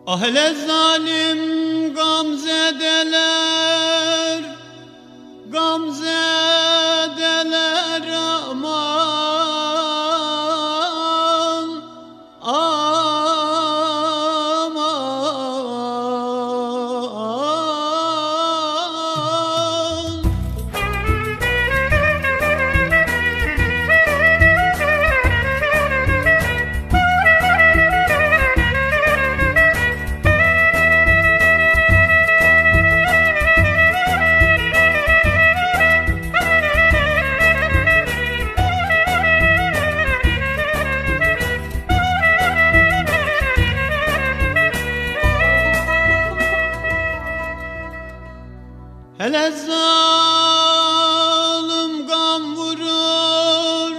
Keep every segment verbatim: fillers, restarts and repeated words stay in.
Ah hele zalim gamzedeler, gamzedeler aman, aman. Hele zalim gam vurur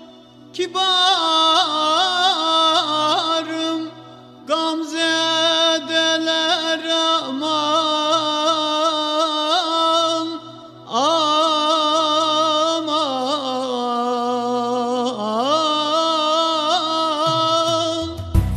kibarım, gamzedeler aman, aman.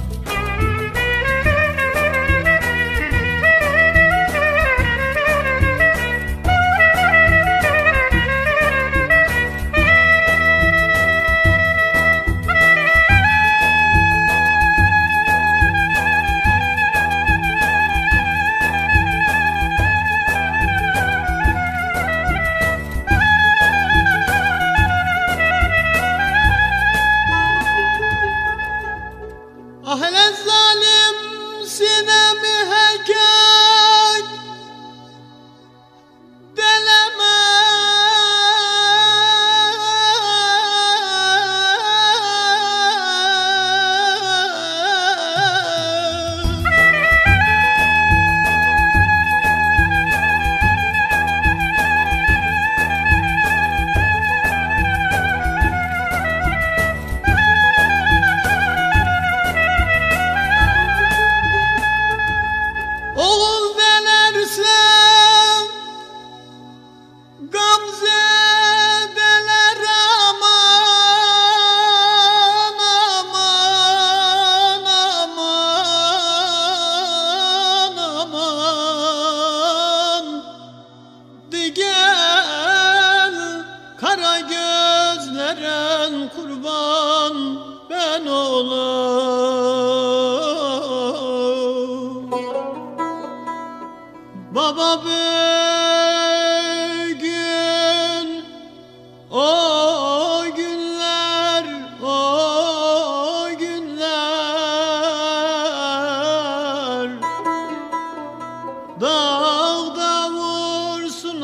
Ah hele zalim sinemi hekek deleme, oğul delersem gamzedeler aman, aman, aman, aman. Di gel kara gözlerin kurban ben olam. Baba bugün o günler, o günler dağda vursun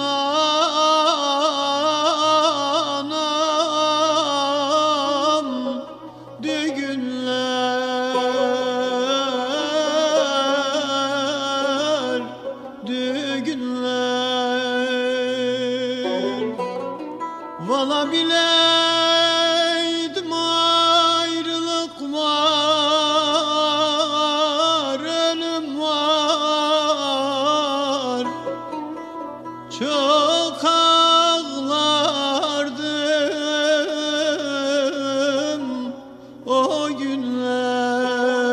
anam düğünler, düğünler. Vala bileydim ayrılık var, ölüm var. Çok ağlardım o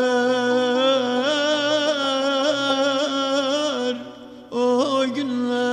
günler, o günler.